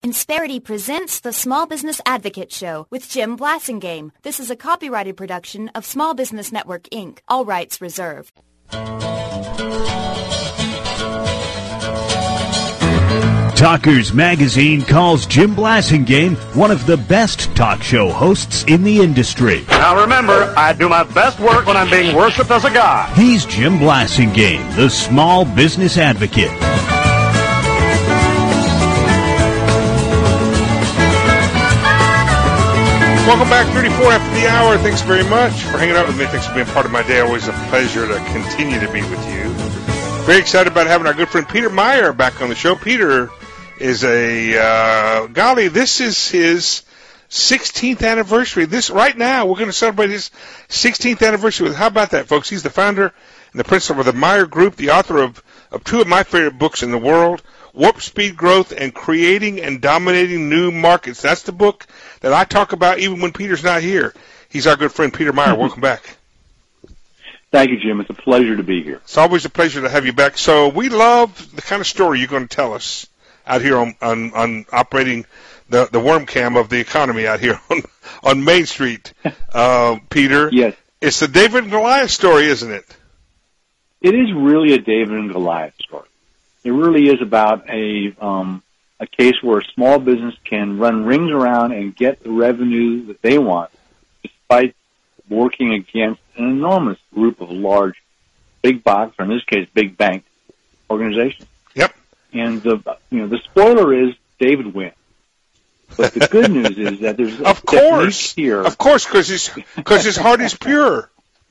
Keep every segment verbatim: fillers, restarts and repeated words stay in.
Insperity presents the Small Business Advocate Show with Jim Blasingame. This is a copyrighted production of Small Business Network, Incorporated. All rights reserved. Talkers Magazine calls Jim Blasingame one of the best talk show hosts in the industry. Now remember, I do my best work when I'm being worshipped as a god. He's Jim Blasingame, the Small Business Advocate. Welcome back, thirty-four after the hour. Thanks very much for hanging out with me. Thanks for being part of my day. Always a pleasure to continue to be with you. Very excited about having our good friend Peter Meyer back on the show. Peter is a, uh, golly, this is his sixteenth anniversary. This, right now, we're going to celebrate his sixteenth anniversary with, how about that, folks? He's the founder and the principal of the Meyer Group, the author of, of two of my favorite books in the world, Warp Speed Growth and Creating and Dominating New Markets. That's the book that I talk about even when Peter's not here. He's our good friend, Peter Meyer. Welcome back. Thank you, Jim. It's a pleasure to be here. It's always a pleasure to have you back. So we love the kind of story you're going to tell us out here on, on, on operating the, the worm cam of the economy out here on, on Main Street, uh, Peter. Yes. It's the David and Goliath story, isn't it? It is really a David and Goliath story. It really is about a um, a case where a small business can run rings around and get the revenue that they want, despite working against an enormous group of large, big box, or in this case, big bank organizations. Yep. And the you know the spoiler is David wins. But the good news is that there's a of course here. Of course, because his because his heart is pure.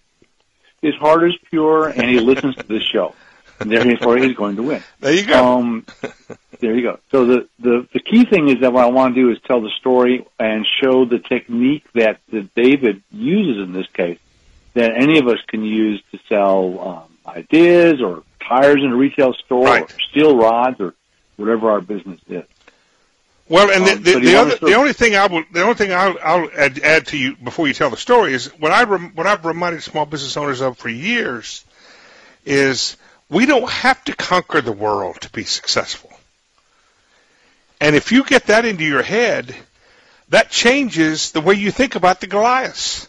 His heart is pure, and he listens to this show. And therefore, he's going to win. There you go. Um, there you go. So the, the, the key thing is that what I want to do is tell the story and show the technique that, that David uses in this case that any of us can use to sell um, ideas or tires in a retail store right. or steel rods or whatever our business is. Well, and the, um, the, the, other, the only thing I will, the only thing I'll, I'll add, add to you before you tell the story is what I rem, what I've reminded small business owners of for years is we don't have to conquer the world to be successful. And if you get that into your head, that changes the way you think about the Goliaths.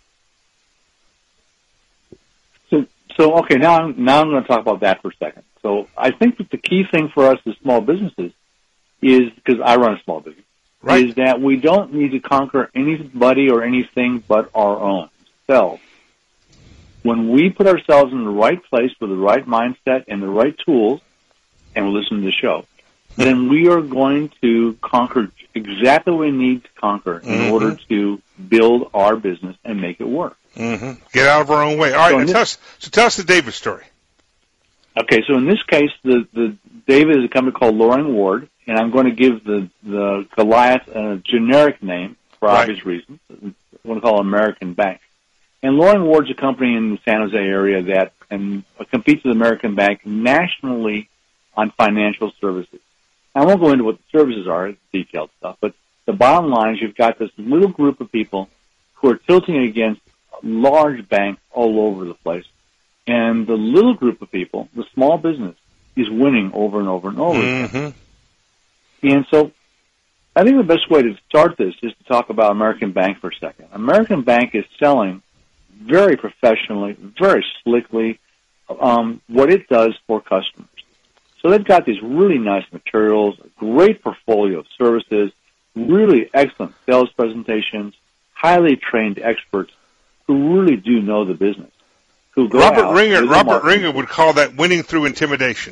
So, so okay, now I'm, now I'm going to talk about that for a second. So I think that the key thing for us as small businesses is, because I run a small business, right. is that we don't need to conquer anybody or anything but our own selves. When we put ourselves in the right place with the right mindset and the right tools, and we listen to the show, then we are going to conquer exactly what we need to conquer in mm-hmm. order to build our business and make it work. Mm-hmm. Get out of our own way. All right, so, this, tell us, so tell us the David story. Okay, so in this case, the, the David is a company called Loring Ward, and I'm going to give the, the Goliath a generic name for right. obvious reasons. I want to call it American Bank. And Loring Ward's a company in the San Jose area that and competes with American Bank nationally on financial services. I won't go into what the services are, it's detailed stuff, but the bottom line is you've got this little group of people who are tilting against large banks all over the place. And the little group of people, the small business, is winning over and over and over mm-hmm. again. And so I think the best way to start this is to talk about American Bank for a second. American Bank is selling very professionally, very slickly, um, what it does for customers. So they've got these really nice materials, a great portfolio of services, really excellent sales presentations, highly trained experts who really do know the business. Who go Robert out Ringer, with Robert Ringer would call that winning through intimidation.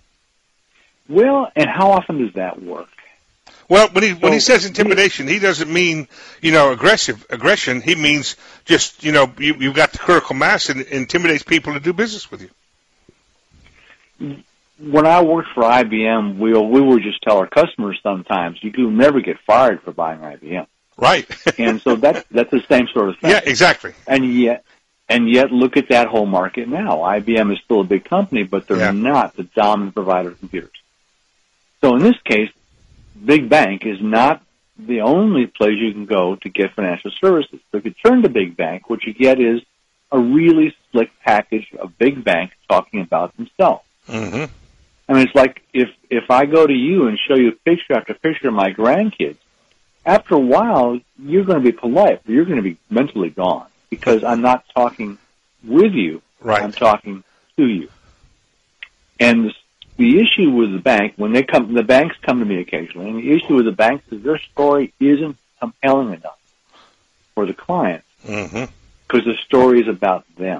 Well, and how often does that work? Well, when he when So, he says intimidation, he doesn't mean, you know, aggressive aggression. He means just, you know, you, you've got the critical mass and it intimidates people to do business with you. When I worked for I B M, we we would just tell our customers sometimes, you can never get fired for buying I B M. Right. And so that's that's the same sort of thing. Yeah, exactly. And yet, and yet, look at that whole market now. I B M is still a big company, but they're yeah. not the dominant provider of computers. So in this case, Big Bank is not the only place you can go to get financial services. So if you turn to Big Bank, what you get is a really slick package of Big Bank talking about themselves. Mm-hmm. I mean, it's like if, if I go to you and show you picture after picture of my grandkids, after a while, you're going to be polite, but you're going to be mentally gone because I'm not talking with you. Right. I'm talking to you. And the, the issue with the bank, when they come, the banks come to me occasionally, and the issue with the banks is their story isn't compelling enough for the client because mm-hmm. the story is about them.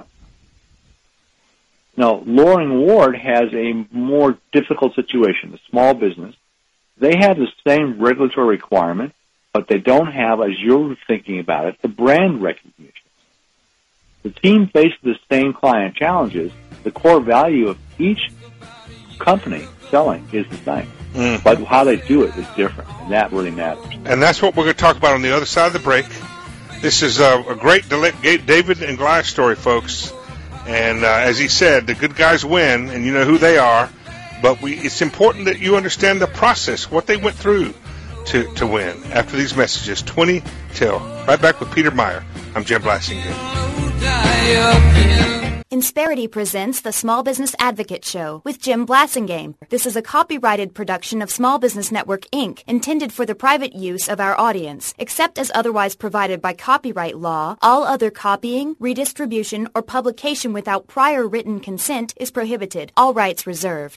Now, Loring Ward has a more difficult situation. The small business, they have the same regulatory requirement, but they don't have, as you're thinking about it, the brand recognition. The team faces the same client challenges. The core value of each company selling is the same. Mm. But how they do it is different, and that really matters. And that's what we're going to talk about on the other side of the break. This is a, a great David and Goliath story, folks. And uh, as he said, the good guys win, and you know who they are. But we, it's important that you understand the process, what they went through to, to win. After these messages, twenty till. Right back with Peter Meyer. I'm Jim Blasingame. Insperity presents the Small Business Advocate Show with Jim Blasingame. This is a copyrighted production of Small Business Network, Incorporated, intended for the private use of our audience. Except as otherwise provided by copyright law, all other copying, redistribution, or publication without prior written consent is prohibited. All rights reserved.